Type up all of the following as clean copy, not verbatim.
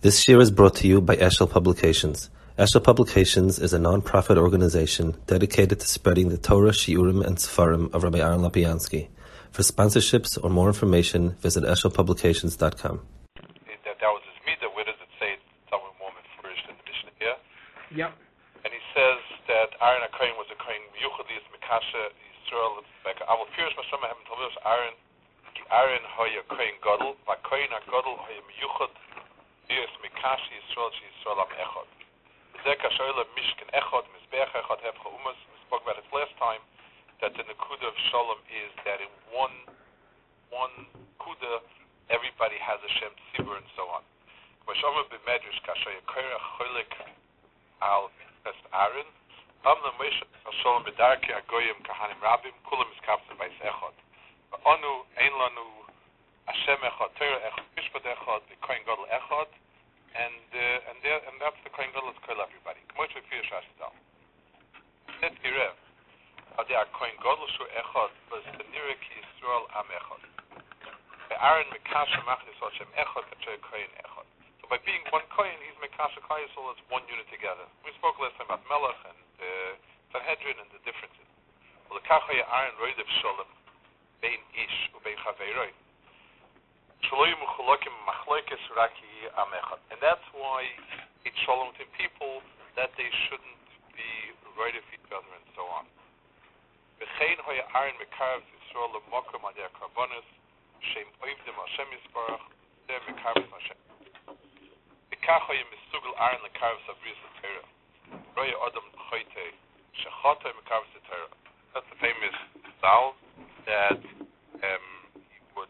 This year is brought to you by Eshel Publications. Eshel Publications is a non-profit organization dedicated to spreading the Torah, Shiurim, and Sefarim of Rabbi Aaron Lapiansky. For sponsorships or more information, visit eshelpublications.com. That was his midah. Where does it say someone more first in the Mishnah here? Yeah. And he says that Aaron HaKohen was a Kohen Yuchadis Mikasha Yisrael. Like Avol Pirish Mashama Hem Talmidos Aaron Hoya Kohen Gadol. VaKohen HaGadol Hoya Miyuchad Yis Mikashi Yisrael Yisrael Am Echad. Zeka Shoyle Mishkan Echad Mizbeach Echad Hevcha Umas. We spoke about it last time that the Nekuda of Shalom is that in one Kuda everybody has a Shem Tzibur and so on. Mashama b'Medrash Kashay Korea Cholik Al Best Aaron. Amna Moshe Shalom b'Darkei Agoyim Kahanim Rabim Kulam Iskapsim Bais Echad. Anu Ein Lanu Hashem Echad Torah Echad Mishpat Echad Kohen Gadol Echad and that's the Kohen Gadol is Kol everybody. K'mosh v'Pirish Ashdal. Net Girev. Adi Kohen Gadol Shu Echad was the Nirek Yisrael Am Echad. Aaron Mikasha Machnis Hashem Echad Kachay Kohen Echad. So by being one Kohen, he's Mikasha Koyesol as one unit together. We spoke last time about Melech and Sanhedrin and the differences. Well, the Kachay Aaron Roidev Shalom Bein Ish Ubein Chaveiroi. Shaloyim Ucholokim Machlokes Raki Am Echad. And that's why it's Shalom to people that they shouldn't be right of each other and so on. V'chein Hoya Aaron Mekarev Yisrael L'mokom Adei HaKarbonos Shem Oivdim Hashem Yisparach Der Mekarev Hashem. V'kach Hoya Misugel Aaron L'karev Sabrius L'Torah Roya Adam Choyte Shechotay Mekarev L'Torah. That's the famous Zal that he would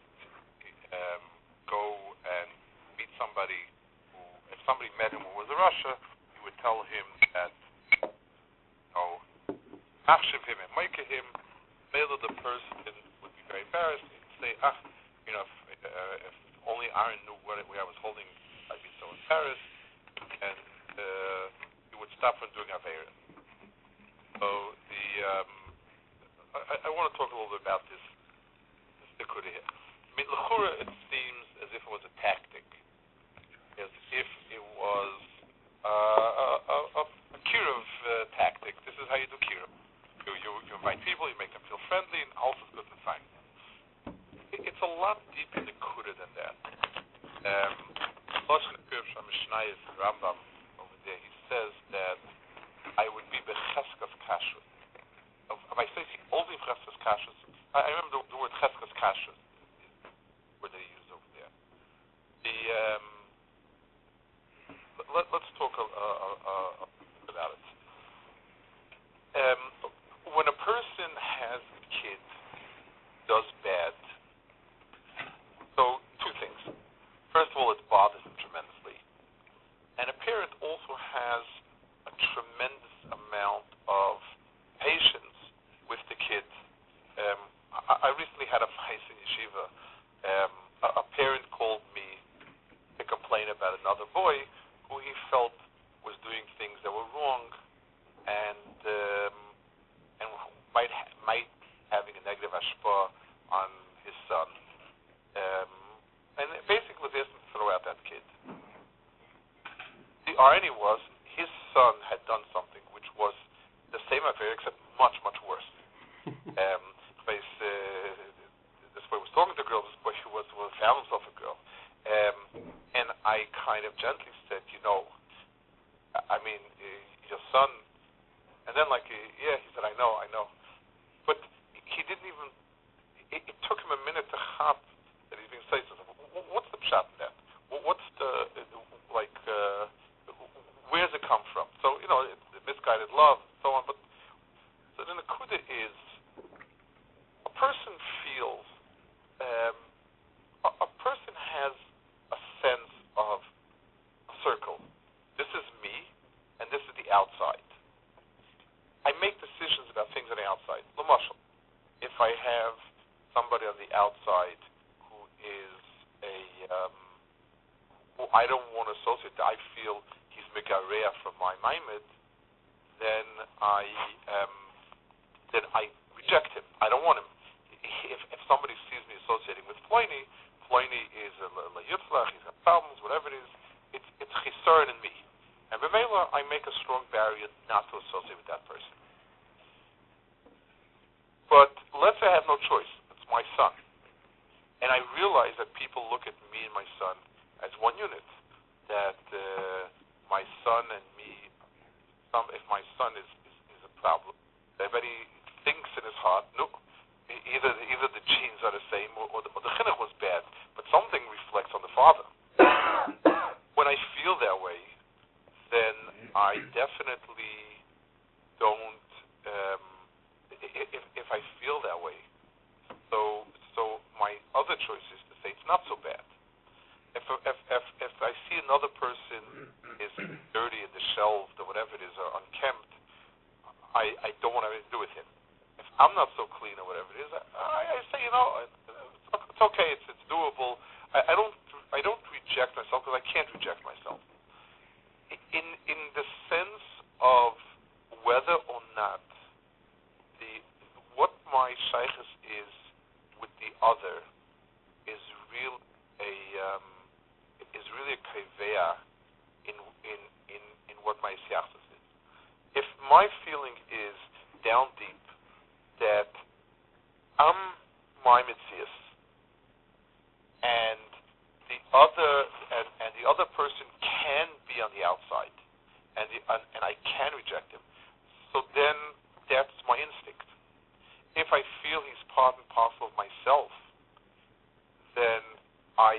go and meet somebody who, if somebody met him who was a Russia, he would tell him that, Achshiv him and Moike him, maybe the person would be very embarrassed. He'd say, if only Aaron knew where I was holding, I'd be so embarrassed. And he would stop from doing Aveira. So I want to talk a little bit about this Nekuda here. I mean, L'chura, it seems as if it was a tactic, as if it was a Kirov tactic. This is how you do Kirov. You invite people, you make them feel friendly, and all is good and fine. It's a lot deeper Nekuda than that. Rambam over there, he says that I would be becheskas kashrus. I say only cheskas kashrus. I remember the word cheskas kashrus where they use over there. Let's talk about it. When a person has a kid, does bad, so two things. First of all, it bothers him tremendously. And a parent also has a tremendous amount of patience with the kid. I recently had a fight in yeshiva. A parent called me to complain about another boy who he felt was doing things that were wrong and might having a negative hashpah on his son. And basically was asking to throw out that kid. The irony was his son had done something which was the same affair except much, much worse. This boy was talking to a girl, this boy found himself a girl. And I kind of gently said, I mean, your son, and then he said, I know. But he didn't even, it took him a minute to hop that he's being said. What's the pshat in that? What's the, where's it come from? So, misguided love and so on. But so the Nekuda is, a person feels, a person has a sense of a circle. This is me, and this is the outside. I make decisions about things on the outside. L'mashal, if I have somebody on the outside who is who I don't want to associate, I feel he's megareah from my maimed, then I reject him. I don't want him. If somebody sees me associating with Floini is a yitzlach, he's got problems, whatever it is, it's concern in me. And b'meila, I make a strong barrier not to associate with that person. But let's say I have no choice. It's my son. And I realize that people look at me and my son as one unit. That my son and me, if my son is a problem, everybody thinks in his heart, no, either the genes are the same or the chinuch was bad, but something reflects on the father. When I feel that way, then I definitely don't. If I feel that way, so my other choice is to say it's not so bad. If I see another person is dirty in the shelves or whatever it is, or unkempt, I don't want to do with him. If I'm not so clean or whatever it is, I say, it's okay, it's doable. I don't reject myself because I can't reject myself. In the sense of whether or not what my shaykhus is with the other is really a kaveh in what my siyachus is. If my feeling is down deep that I'm my mitzias and the other person can be on the outside and I can reject him, so then that's my instinct. If I feel he's part and parcel of myself, then I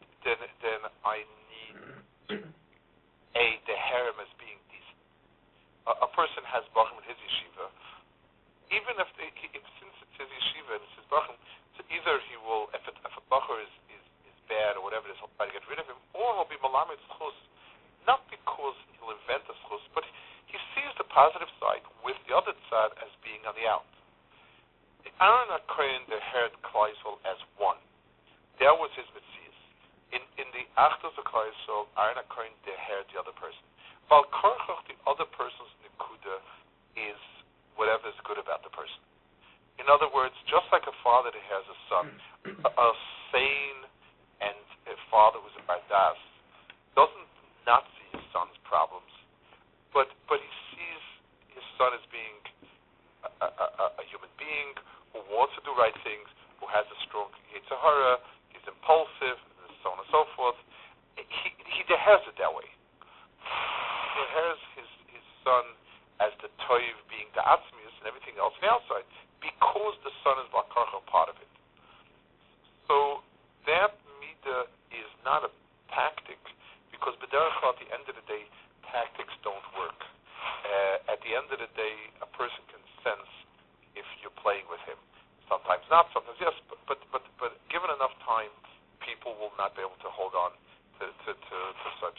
need the harem as being decent. A person has bachim in his yeshiva, even since it's his yeshiva and it's his bachim, so either he will, if a bachar is bad or whatever it is, he'll try to get rid of him, or he'll be malamed schus, not because he'll invent a schus, but he sees the positive side with the other side as being on the out. Aaron HaKohen heard Klal Yisrael as one. That was his mitzvahs. In the Achdus of Klal Yisrael, Aaron HaKohen heard the other person. Bal Korchach, the other person's nekuda is whatever is good about the person. In other words, just like a father that has a son, a sane and a father who's a bardas doesn't not see his son's problems, but he sees his son as being a human being who wants to do right things, who has a strong yetzer hara, he's impulsive, and so on and so forth. He deheres it that way. He deheres his son as the toiv being the atzmius and everything else on the outside, because the son is bakarcha part of it. So that midah is not a tactic, because b'derech kol, at the end of the day, tactics don't work. At the end of the day, a person can sense if you're playing with him. Sometimes not, sometimes yes, but given enough time, people will not be able to hold on to such.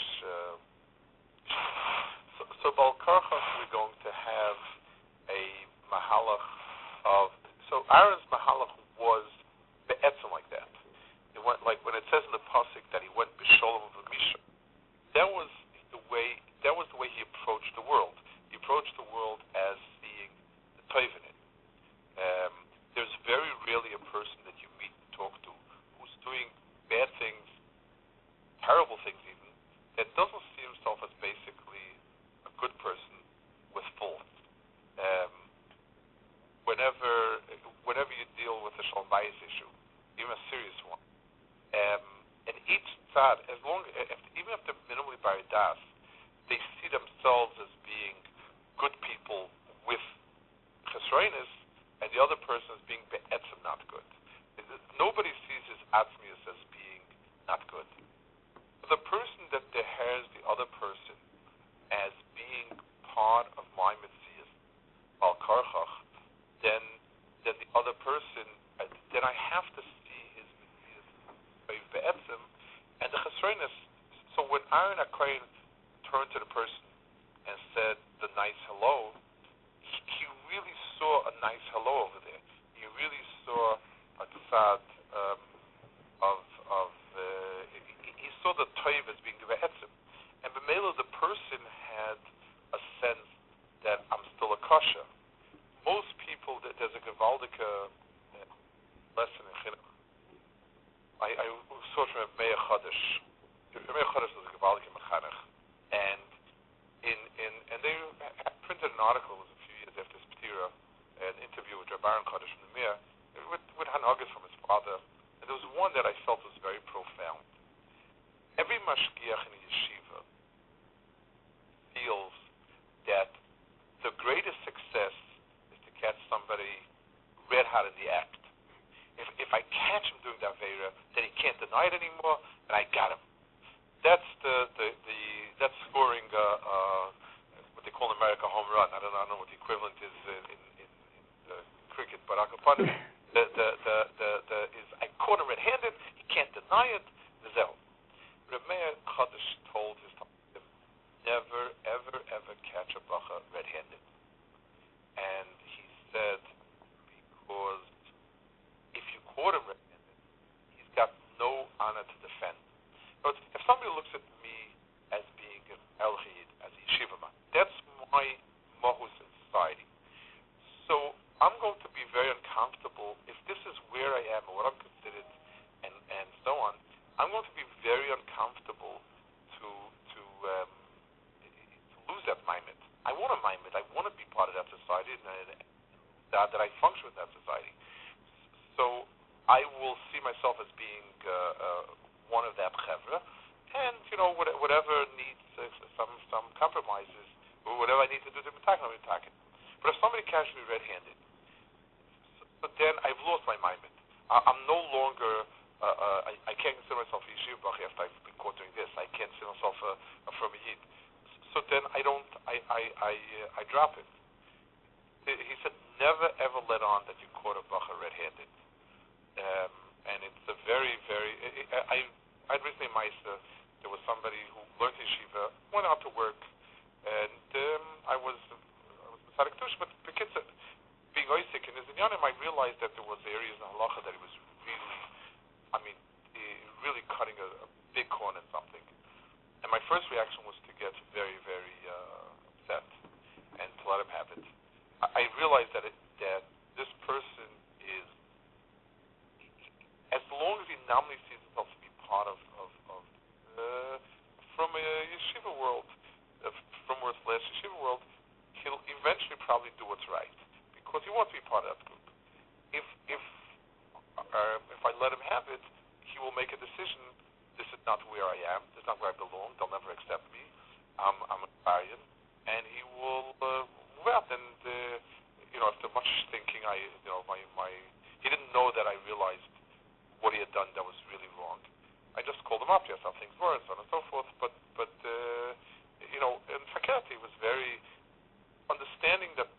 So Bal Korchach, we're going to have a mahalach of. So Aaron's mahalach was be'etzem like that. It went like when it says in the pasuk that he went b'sholom v'misha. That was the way he approached the world. He approached the world as seeing the toiv in it. There's very rarely a person that you meet and talk to who's doing bad things, terrible things even, that doesn't see himself as basically a good person with fault. Whenever you deal with a shalom bayis issue, even a serious one, and each tzad, even if they're minimally baridas, they see themselves as being good people with chesroinus, and the other person as being be'etzem not good. Nobody sees his atzmius as being not good. The person that deheres the other person as being part of my mitzvahs, Bal Korchach, then the other person, then I have to see his mitzvahs be'etzem, and the chesroinus. So when Aaron HaKohen turned to the person and said the nice hello, he really saw a nice hello over there. He really saw a tzad he saw the toiv as being the be'etzem. And b'meila, the person had a sense that I'm still a kosher. Most people, there's a gewaldige lesson in chinuch. I saw it from Meir Chodesh. Meir Chodesh was a gewaldige mechanech. greatest success is to catch somebody red hot in the act. If I catch him doing the Avera, then he can't deny it anymore, and I got him. That's that's scoring what they call in America home run. I don't know what the equivalent is in cricket, but Akapana is I caught him red-handed. He can't deny it. Zel. Rameir Chadash told his Talmudim, never, ever, ever catch a bracha red-handed. And he said, because if you caught him red-handed, he's got no honor to defend. But if somebody looks at me as being an Elchid, as a yeshiva man, that's my mahus in society. So I'm going to be very uncomfortable if this is where I am and what I'm considered and so on. I'm going to be very uncomfortable to lose that maimed. I want a maimed. I want to be part of that society and that I function with that society. So I will see myself as being one of that chevra, and whatever needs some compromises or whatever I need to do to attack, I'm attacking. But if somebody catches me red-handed, but then I've lost my maimed. I'm no longer. I can't consider myself a yeshiva bach after I've been caught doing this. I can't consider myself a firm yid. So then I don't. I drop it. He said, never ever let on that you caught a bacha red-handed. And it's a very, very. I'd recently there was somebody who learned yeshiva, went out to work, and I was Tzaddik Tush, but being Oisik in his inyanim, I realized that there was areas in halacha that he was really cutting a big corner in something. And my first reaction was to get very, very upset and to let him have it. I realized that this person is, as long as he nominally sees himself to be part of from a yeshiva world, from where it's last yeshiva world, he'll eventually probably do what's right because he wants to be part of that group. If I let him have it, he will make a decision. This is not where I am. This is not where I belong. They'll never accept me. I'm a Aryan, and he will move out. And after much thinking, he didn't know that I realized what he had done that was really wrong. I just called him up. Yes, how things were, and so on and so forth. But in faculty was very understanding that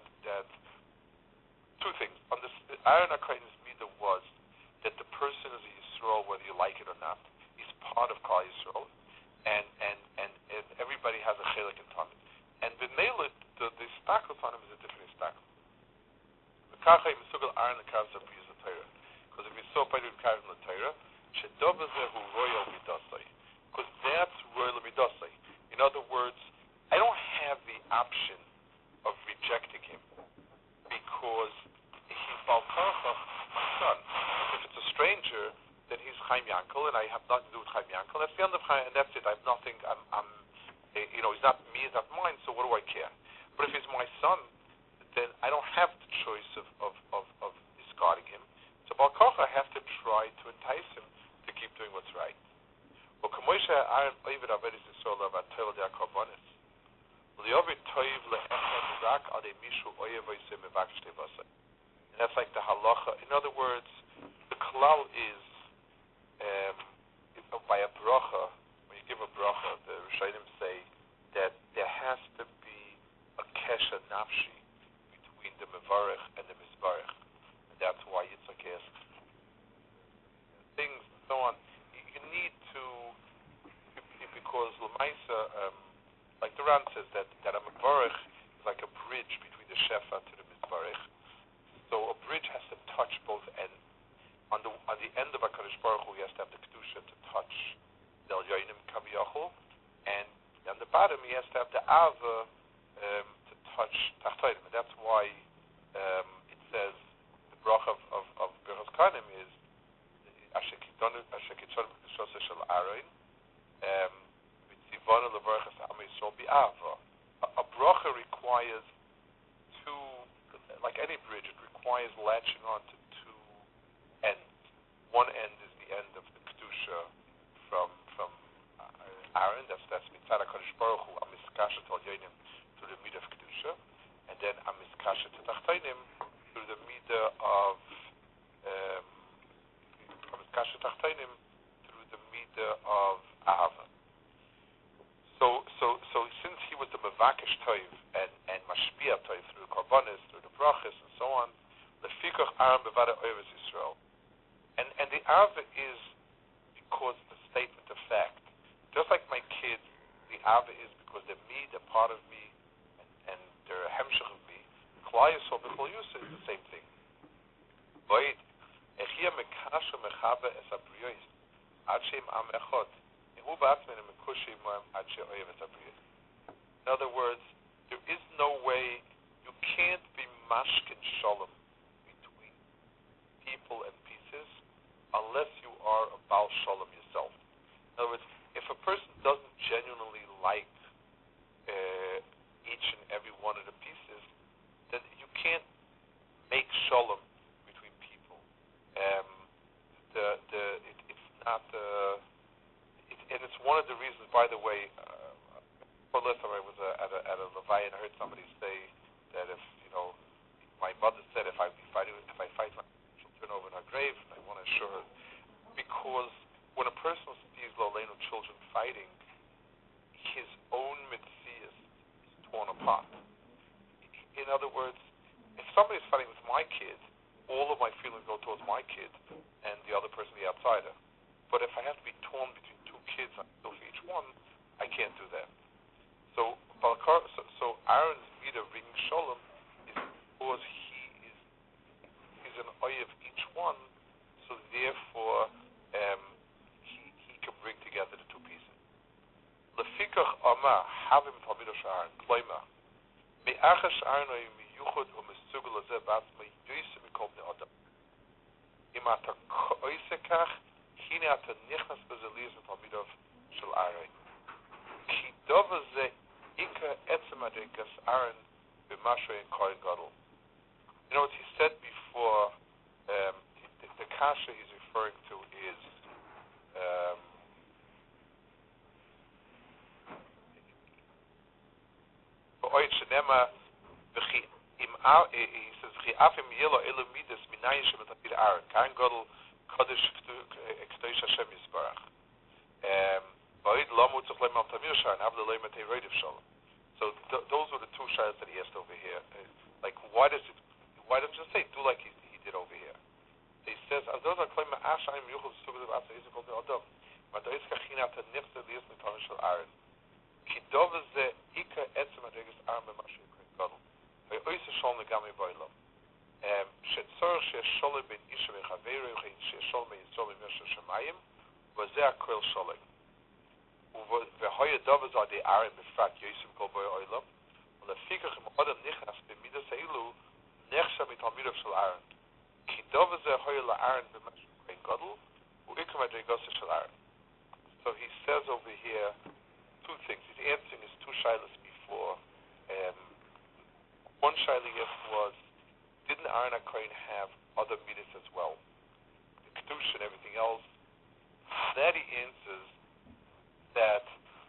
two things. Aaron Akain's midah was that the person is a Yisrael, whether you like it or not. He's part of Klal Yisrael, and everybody has a chelik in Talmud. And b'meila, the spackle on him is a different spackle. Because if we saw by the Karim the Torah, because that's royal midasai. In other words, I don't have the option of rejecting him because he's Balkarcha, my son. If it's a stranger, then he's Chaim Yankel, and I have nothing to do with Chaim Yankel. That's the end of Chaim, and that's it. I have nothing. He's not me, he's not mine. So what do I care? But if he's my son, then I don't have the choice of discarding him. So Balkarcha, I have to try to entice him to keep doing what's right. Well, Kamoisha Aaron Ovid Averis Yisrael about Torah de Akarbonis. And that's like the halacha. In other words, the klal is by a bracha. When you give a bracha, the Rishonim say that there has to be a kesha nafshi between the mevarech and the mizbarech, and that's why Yitzchak asks things and so on. You need to, because l'maisa, like the Ran says that a mevarech is like a bridge between the shefa to the mizbarech. So a bridge has to touch both ends. On the end of HaKadosh Baruch Hu, he has to have the kedusha to touch the Elyonim Kaviyachol, and on the bottom he has to have the Ava to touch Tachtonim. And that's why it says the bracha of Berachos Kohanim is Asher Kitshon B'Kedusha Shel Aaron V'Tzivonu L'Berachas Am Yisrael B'Ava. A bracha requires two, like any bridge, it requires latching on to two ends. One end is the end of the Kedusha from Aaron, that's Mitzad HaKadosh Baruch Hu, Amiskashet Al Yonim, to the mid of Kedusha. then amiskasha tachtonim through the midah of amiskasha tachtonim through the midah of ahava. So since he was the mevakesh toiv and mashpia toiv through the korbanos, through the brachas, and so on, lefikach Aaron bevada oivus Yisrael, and the ava is because the statement of fact. Just like my kids, the ava is because they're me, they're part of me, and they're a hemshech of me. Klal Yisrael b'chol Yusah is the same thing. But echia mekasha mechaba es abriyos ad sheim am echad. In other words, there is no way, you can't be mashkin shalom between people and pieces unless you are a Baal Shalom yourself. In other words, if a person doesn't genuinely like each and every one of the pieces, then you can't make shalom between people. It's not... and it's one of the reasons, by the way, for listen, I was at a Levi and I heard somebody say that if, my mother said if I fight my she'll turn over in her grave, I want to assure her, because when a person sees Loleno children fighting, his own mitzvah is torn apart. In other words, if somebody's fighting with my kid, all of my feelings go towards my kid and the other person, the outsider. But if I have to be torn between two kids, I feel for each one, I can't do that. So Aaron's midah bringing shalom is because he's an oy of each one, so therefore he can bring together the two pieces. Lefikach Amah havim talmidosh Aaron kloima me'achash Aaron oy miyuchad u'mesugel azeh b'atzma yoyse mikol bnei adam im ata oisekach hine ata nichnas bezelias v'talmidov shel Aaron ki dov azeh ika etzem adeikas Aaron b'mashrei kohen gadol. You know what he said before? The kasha he's referring to is he says afim yelo elu midas minayin shemetapir Aaron kohen gadol kodesh k'toish Hashem yisbarach ba'id lamu tzich leim al tamir sharon avle leim etei reidiv shalom. So those were the two shaylas that he asked over here. Like, why doesn't it just say do like he did over here? He says, those are claiming Ashayim Yuchel Sugad of Asa Yisrael the Adam. But there is Kachinat and Nifta Lias Mitan Shel Aaron. Kidov ze Ika Etzem Adregas Aaron B'Mashiach Kohen Gadol. Ve'oyse Shalom Legami Boilam. Shetzorach she'Sholem Ben Isha V'Chaveru she'Sholem Ben Yisrael B'Mesher Shemayim V'zeh HaKol Sholem. Ve'hoye Dovaz Adi Aaron B'Frat Yosem Kol Boi Oilam. V'lefikach Im Adam Nichnas B'Midas Eilu Nechsha Mitalmidav Shel Aaron. So he says over here two things. He's answering his two shilas before. One shilas was, didn't Aaron HaKohen have other midas as well? The Kedusha and everything else. That he answers that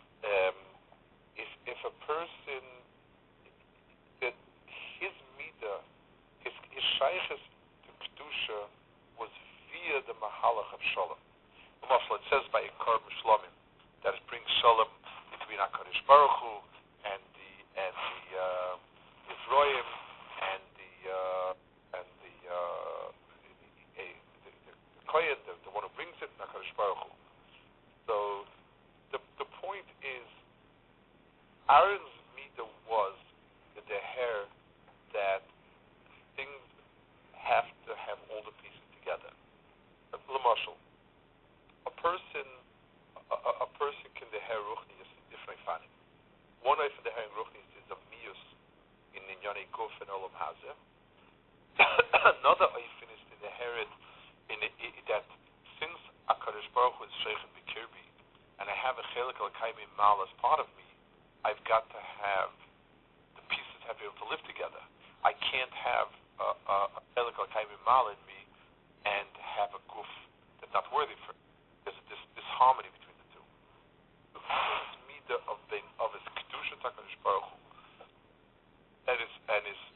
if a person, that his midah, his shaykhis Kedusha was via the Mahalach of Shalom. It says by Ikar Mishlamim that it brings Shalom between HaKadosh Baruch Hu and the Yisroim and the Kohen, the one who brings it, HaKadosh Baruch Hu. So the point is, Aaron's midah was the hair that things have to have all the pieces together. L'mashal, a person can deher ruchnius in different fanim. One way for deher ruchnius is a mius in Ninyani Guf and Olam Hazeh. Another way is to deher it in that since HaKadosh Baruch Hu is Sheikh B'Kirbi and I have a chelik al-kaimi mal as part of me, I've got to have the pieces have to be able to live together. I can't have a chelik al-kaimi mal in me and have a guf that's not worthy for it. There's this harmony between the two. The midah of his kedusha HaKadosh Baruch Hu and his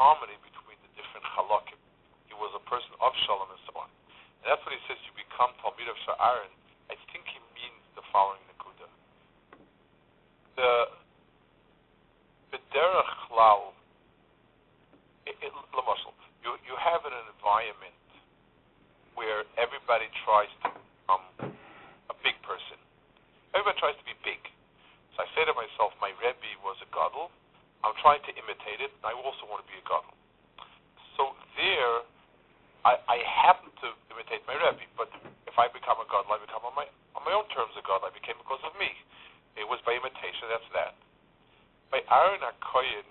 harmony between the different halakim. He was a person of shalom and so on. And that's what he says, you become Talmid of Sha'aron. I think he means the following Nakuda. The Derech Lal, you have an environment where everybody tries to become a big person. Everybody tries to be big. So I say to myself, my Rebbe was a gadol. I'm trying to imitate it, and I also want to be a gadol. So there, I happen to imitate my Rebbe, but if I become a gadol, I become on my own terms a gadol. I became because of me. It was by imitation. That's that. By Aaron HaKohen,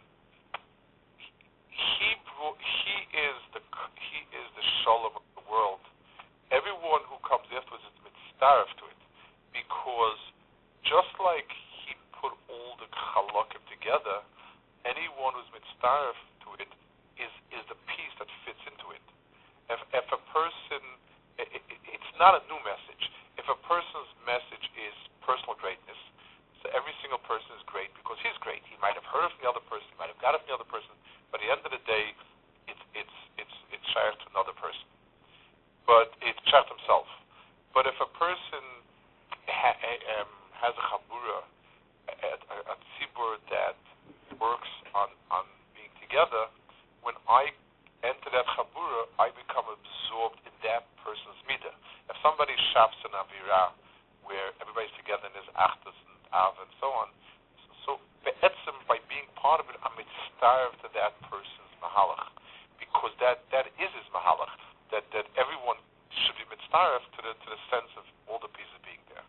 he is the shalom of the world. Everyone who comes afterwards is mitzdaref to it, because just like he put all the chalakim together, anyone who's mitzdaref to it is the piece that fits into it. If a person, it's not a new message. If a person's message is personal greatness, so every single person is great because he's great. He might have heard it from the other person, he might have got it from the other person, but at the end of the day, it's shaykh to another person. But it's shaykh himself. But if a person has a chabura, a tzibur that works on being together, when I enter that chabura, I become absorbed in that person's midah. If somebody shafts an avira where everybody's together and there's achdus and av and so on, so be'etzim, by being part of it, I'm mitzdaref to that person's mahalach, because that is his mahalach, that everyone should be mitzdaref to the sense of all the pieces being there.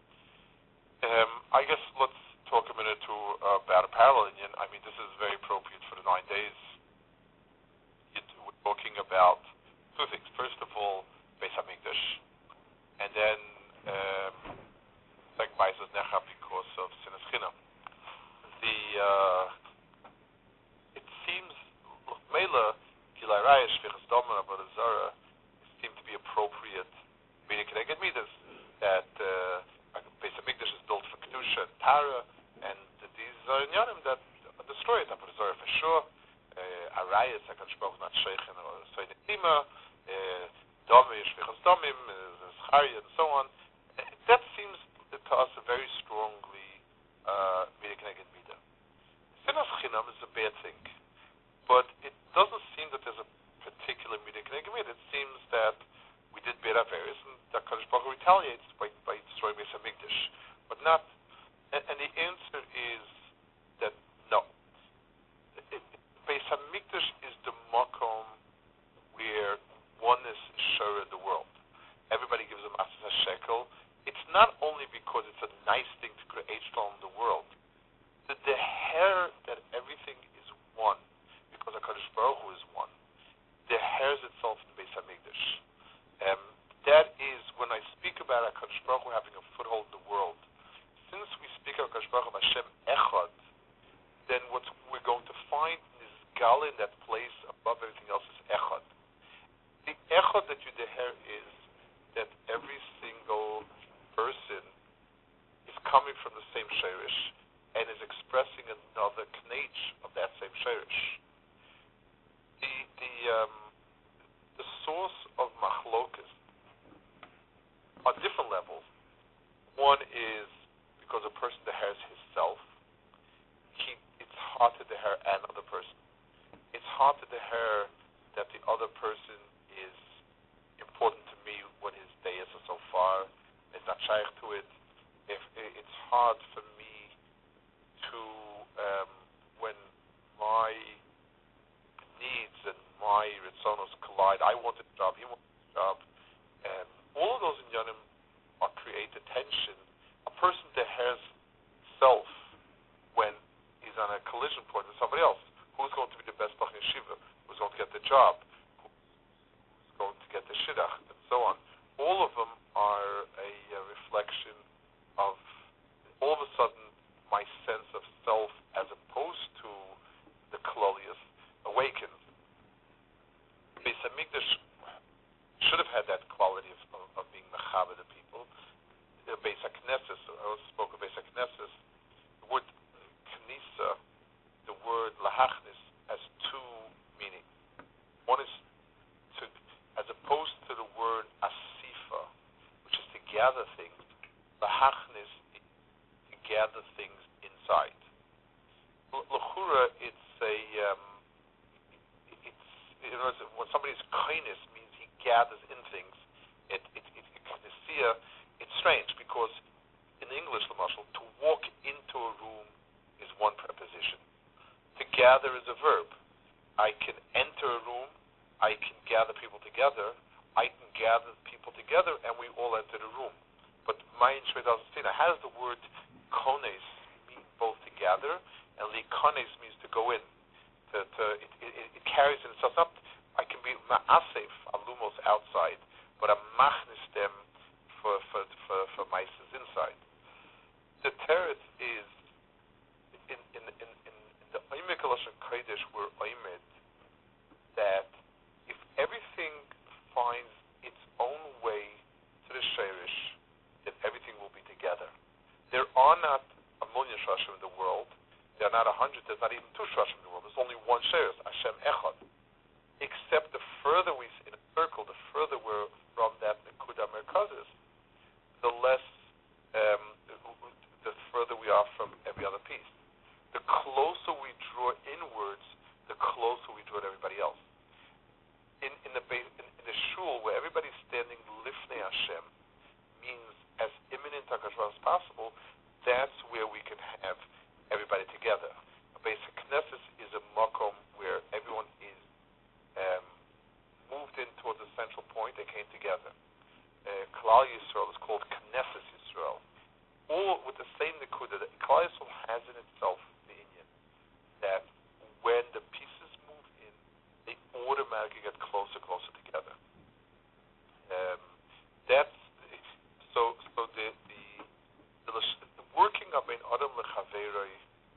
I guess let's talk a minute about a parallel Inyan. I mean, this is very appropriate for the 9 days. We're talking about two things. First of all, Beis Hamikdash, and then like Ma'asos Necha because of Sinas Chinam. It seems Mela Gilai Raya Shvichas Domer Avodah Zarah seem to be appropriate Mida Keneged Midas, that Beis Hamikdash is built for Kedusha and Tara, and these are Inyanim that destroy it. Avodah Zarah for sure. Arayas, HaKadosh Baruch Hu not Sheichen or Soy Netima, Domer Shvichas Domim, Zechariah, and so on. That seems to us a very strongly Mida Keneged Mida. Sinas Chinam is a bad thing, but it doesn't seem that there's a particular Mida Keneged Mida. It seems that we did bad averis, and that HaKadosh Baruch Hu retaliates by destroying Beis Hamikdash, but not. And the answer is that no. Beis Hamikdash is the makom where oneness is sure in the world. Everybody gives a Matzah HaShekel. It's not only because it's a nice thing to create shalom in the world. The hair that everything is one, because HaKadosh Baruch Hu is one, the hairs itself in Beis Hamikdash. That is, when I speak about HaKadosh Baruch Hu having a foothold in the world, since we speak of HaKadosh Baruch Hu Hashem Echad, then what we're going to find is Gal in that place above everything else is Echad. The Echad that you deher is that every single person is coming from the same sherish and is expressing another knech of that same sherish. The source of machlokas on different levels. One is because a person dehers himself. It's hard to deher another person. It's hard to deher that the other person is important to me when his days are so far. It's not shaykh to it. If it's hard for me to when my needs and my ritzonos collide. I want a job, he wants a job, and all of those inyanim are created tension. A person that has self when he's on a collision point with somebody else. Who's going to be the best bach yeshiva? Who's going to get the job? Who's going to get the shidduch? And so on. All of them are a reflection of, all of a sudden, my sense of self as opposed to the klolius awakens. Beis Hamikdash gather things. Lahachnis, to gather things inside. L'chura, it's when somebody's kindness means he gathers in things. It's strange because in English, to walk into a room is one preposition. To gather is a verb. I can enter a room. I can gather people together. I can gather people together, and we all enter the room. But Mayin Shvei doesn't say that. How does the word kones mean both to gather, and likones means to go in? It carries in itself. Not I can be ma'asef alumos outside, but I'm machnis them for mices inside. The teretz is in the Oimek Lashon Kodesh we're oimed that if everything finds its own way to the Sheirish, then everything will be together. There are not a million Shashim in the world. There are not 100. There's not even 2 Shashim in the world. There's only one Sheirish, Hashem Echad. Except the further we in a circle, the further we're from that Nekuda Merkazis, the less, the further we are from every other piece. The closer we draw inwards, the closer we draw to everybody else. In the shul where everybody's standing lifnei Hashem means as imminent HaKadosh as possible. That's where we can have everybody together. A basic Knesset is a makom where everyone is moved in towards a central point. They came together. Klal Yisrael is called Knesset Yisrael. All with the same nekuda. Klal Yisrael has in itself the inyan that when the pieces move in, they automatically get closer together. That's so the working of an Adam lechaveroi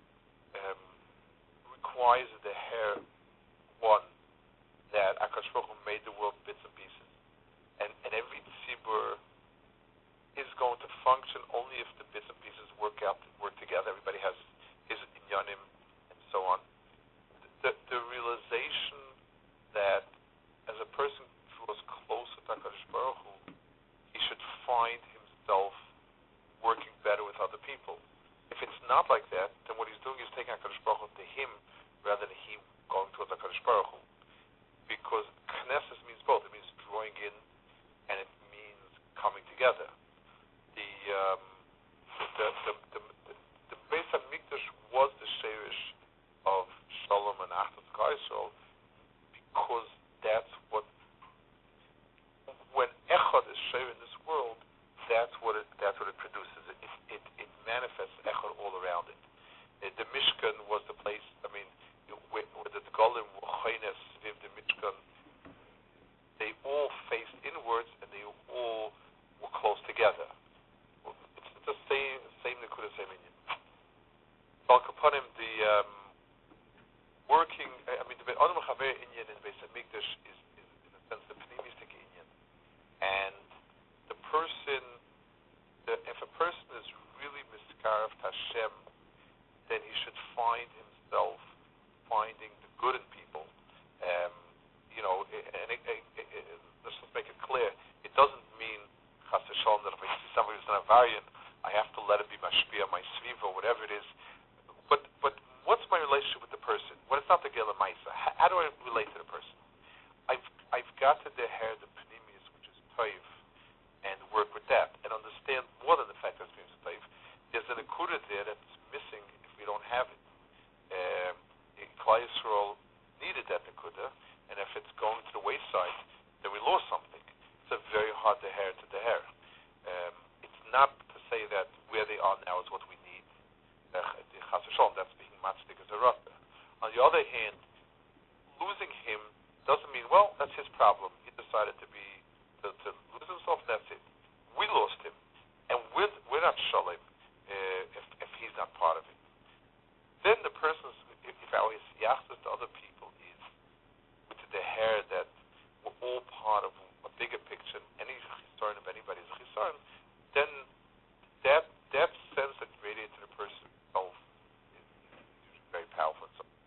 requires the hair one that Akash Baruch Hu made the world bits and pieces, and every tzibur is going to function only if the bits and pieces work together. Everybody has his inyanim and so on. The realization that as a person draws closer to HaKadosh Baruch Hu, he should find himself working better with other people. If it's not like that, then what he's doing is taking HaKadosh Baruch Hu to him rather than he going towards HaKadosh Baruch Hu. Because Knesset means both. It means drawing in and it means coming together. The Beis HaMikdash was the Sheirish of Shalom and Achdus Yisrael because that's what, when Echad is Sheir in this world, that's what it produces. It manifests Echad all around it. The Mishkan was the place, where the Golim were Choines Viv the Mishkan, they all faced inwards and they all were close together. It's the same Nekuda, same inyan. Al Kapanim, the working, the Adam Chaver inyan in Beis HaMikdash is in a sense the pnimistic inyan. And the person, if a person is really miskaraf Hashem, then he should find himself finding the good in people. Let's just make it clear. It doesn't mean chas v'shalom that if I see somebody who's an avarian, I have to let it be mashpia, my sviva, whatever it is. But what's my relationship with the person? When it's not the gela maisa, how do I relate to the person? I've got to deher the pnimius, which is toiv, and work with that, and understand more than the fact that it's toiv. There's an nekuda there that's missing if we don't have it. Klal Yisrael needed that nekuda, and if it's going to the wayside, then we lost something. It's a very hard deher to deher. It's not to say that where they are now is what we need. Chas v'shalom, that's being matchstik as a rata. On the other hand, losing him doesn't mean, well, that's his problem. He decided to lose himself, that's it. We lost him, and we're not shalom if he's not part of it. Then the person's, if our yachtas to other people is with the hair that we're all part of a bigger picture, any chisaron of anybody's chisaron, then that sense that radiates to the person himself is usually very powerful.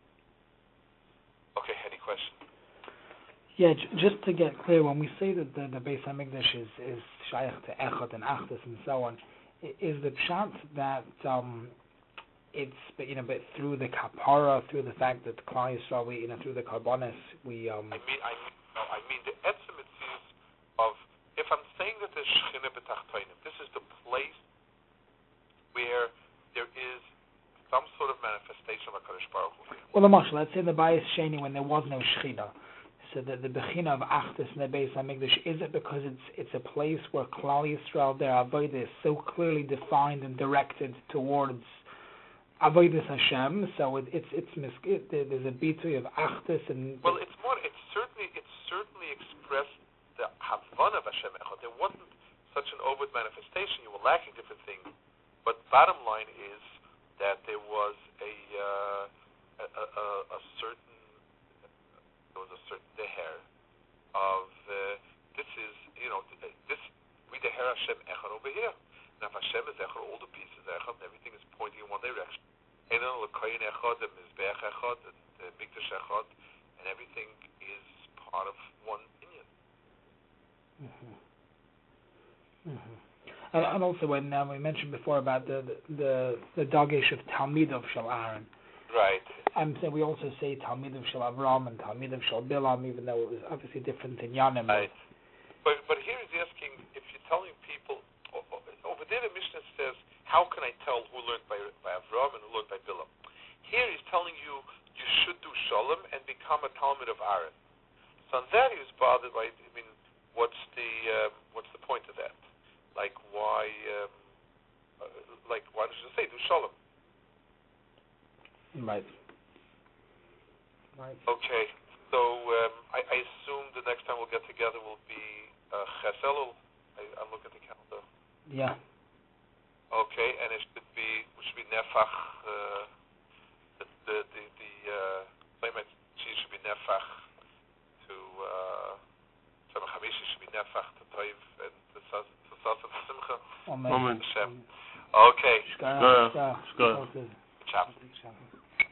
Okay, any question? Yeah, just to get clear, when we say that the Beis HaMikdash is shaykh to echad and achdus and so on. Is the chance that it's but through the kapara, through the fact that Klal Yisrael, we through the karbonis, we I mean the etzimitzius of, if I'm saying that there's shechina b'tachtonim, this is the place where there is some sort of manifestation of HaKadosh Baruch Hu. Well, let's say the Bayis Sheni, when there was no shechina, so the bechina of achdus in the Beis Hamikdash, is it because it's a place where Klal Yisrael, their avodah, is so clearly defined and directed towards Avodas Hashem, so there's a bitui of achdus and. Well, it's certainly expressed the Havana of Hashem Echad. There wasn't such an overt manifestation. You were lacking different things, but bottom line is that there was a certain deher of this is this we deher Hashem Echad over here. Now if Hashem is Echad, all the pieces Echad, and everything is pointing in one direction. And everything is part of one inyan. And also when we mentioned before about the dagesh of Talmidov Shel Aaron. Right. And so we also say Talmidov Shel Avram and Talmidov Shel Bilam, even though it was obviously different in Yanim. Right. But here he's asking, if you're telling people, over there the Mishnah says, how can I tell who learned by Avram and who learned by Bilam? Here he's telling you should do Shalom and become a Talmid of Aaron. So on that he was bothered by. I mean, what's the point of that? Like why does it say do Shalom? Right. Okay. So I assume the next time we'll get together will be Ches Elul. I'm looking at the calendar. Yeah. Okay, and it should be nefach. The should be nefach to Tzemach Hamishi should be nefach to Toiv and to Sasa to Simcha. Amen. Hashem. Okay. Shkara. Good job.